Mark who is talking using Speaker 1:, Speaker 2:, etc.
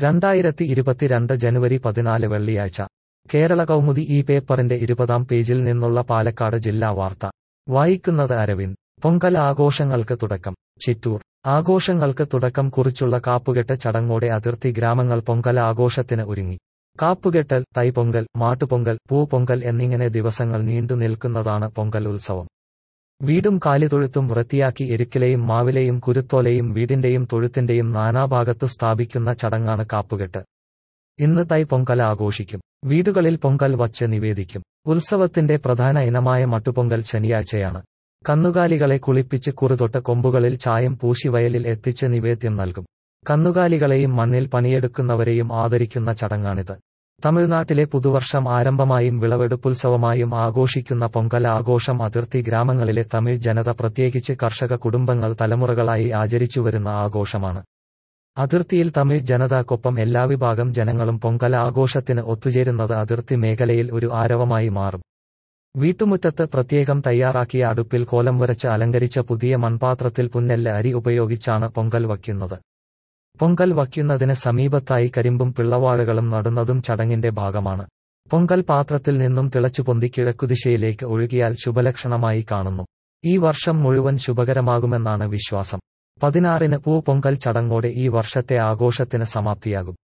Speaker 1: 2022 ജനുവരി 14 വെള്ളിയാഴ്ച കേരള കൗമുദി ഈ പേപ്പറിന്റെ 20-ാം പേജിൽ നിന്നുള്ള പാലക്കാട് ജില്ലാ വാർത്ത വായിക്കുന്നത് അരവിന്ദ്. പൊങ്കൽ ആഘോഷങ്ങൾക്ക് തുടക്കം. ചിറ്റൂർ. ആഘോഷങ്ങൾക്ക് തുടക്കം കുറിച്ചുള്ള കാപ്പുകെട്ട് ചടങ്ങോടെ അതിർത്തി ഗ്രാമങ്ങൾ പൊങ്കൽ ആഘോഷത്തിന് ഒരുങ്ങി. കാപ്പുകെട്ടൽ, തൈപ്പൊങ്കൽ, മാട്ടുപൊങ്കൽ, പൂപ്പൊങ്കൽ എന്നിങ്ങനെ ദിവസങ്ങൾ നീണ്ടു നിൽക്കുന്നതാണ് പൊങ്കൽ ഉത്സവം. വീടും കാലിത്തൊഴുത്തും വൃത്തിയാക്കി എരുക്കിലെയും മാവിലെയും കുരുത്തോലയും വീടിന്റെയും തൊഴുത്തിന്റെയും നാനാഭാഗത്തു സ്ഥാപിക്കുന്ന ചടങ്ങാണ് കാപ്പുകെട്ട്. ഇന്ന് തൈപ്പൊങ്കൽ ആഘോഷിക്കും. വീടുകളിൽ പൊങ്കൽ വച്ച് നിവേദിക്കും. ഉത്സവത്തിന്റെ പ്രധാന ഇനമായ മട്ടുപൊങ്കൽ ശനിയാഴ്ചയാണ്. കന്നുകാലികളെ കുളിപ്പിച്ച് കുറുതൊട്ട് കൊമ്പുകളിൽ ചായം പൂശി വയലിൽ എത്തിച്ച് നിവേദ്യം നൽകും. കന്നുകാലികളെയും മണ്ണിൽ പണിയെടുക്കുന്നവരെയും ആദരിക്കുന്ന ചടങ്ങാണിത്. തമിഴ്നാട്ടിലെ പുതുവർഷം ആരംഭമായും വിളവെടുപ്പുത്സവമായും ആഘോഷിക്കുന്ന പൊങ്കൽ ആഘോഷം അതിർത്തി ഗ്രാമങ്ങളിലെ തമിഴ് ജനത, പ്രത്യേകിച്ച് കർഷക കുടുംബങ്ങൾ തലമുറകളായി ആചരിച്ചുവരുന്ന ആഘോഷമാണ്. അതിർത്തിയിൽ തമിഴ് ജനതക്കൊപ്പം എല്ലാവിഭാഗം ജനങ്ങളും പൊങ്കൽ ആഘോഷത്തിന് ഒത്തുചേരുന്നത് അതിർത്തി മേഖലയിൽ ഒരു ആരവമായി മാറും. വീട്ടുമുറ്റത്ത് പ്രത്യേകം തയ്യാറാക്കിയ അടുപ്പിൽ കോലം വരച്ച് അലങ്കരിച്ച പുതിയ മൺപാത്രത്തിൽ പുന്നെല്ല് അരി ഉപയോഗിച്ചാണ് പൊങ്കൽ വയ്ക്കുന്നത്. പൊങ്കൽ വയ്ക്കുന്നതിന് സമീപത്തായി കരിമ്പും പിള്ളവാഴകളും നടുന്നതും ചടങ്ങിന്റെ ഭാഗമാണ്. പൊങ്കൽ പാത്രത്തിൽ നിന്നും തിളച്ചുപൊന്തി കിഴക്കുദിശയിലേക്ക് ഒഴുകിയാൽ ശുഭലക്ഷണമായി കാണുന്നു. ഈ വർഷം മുഴുവൻ ശുഭകരമാകുമെന്നാണ് വിശ്വാസം. 16-ന് പൂപ്പൊങ്കൽ ചടങ്ങോടെ ഈ വർഷത്തെ ആഘോഷത്തിന് സമാപ്തിയാകും.